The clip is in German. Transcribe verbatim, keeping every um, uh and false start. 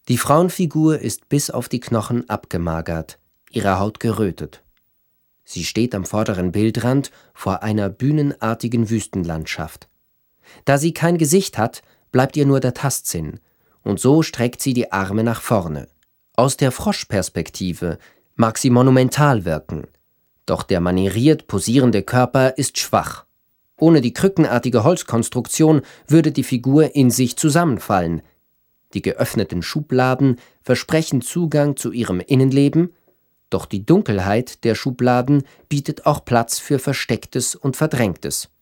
Die Frauenfigur ist bis auf die Knochen abgemagert, ihre Haut gerötet. Sie steht am vorderen Bildrand vor einer bühnenartigen Wüstenlandschaft. Da sie kein Gesicht hat, bleibt ihr nur der Tastsinn, und so streckt sie die Arme nach vorne. Aus der Froschperspektive mag sie monumental wirken, doch der manieriert posierende Körper ist schwach. Ohne die krückenartige Holzkonstruktion würde die Figur in sich zusammenfallen. Die geöffneten Schubladen versprechen Zugang zu ihrem Innenleben, doch die Dunkelheit der Schubladen bietet auch Platz für Verstecktes und Verdrängtes.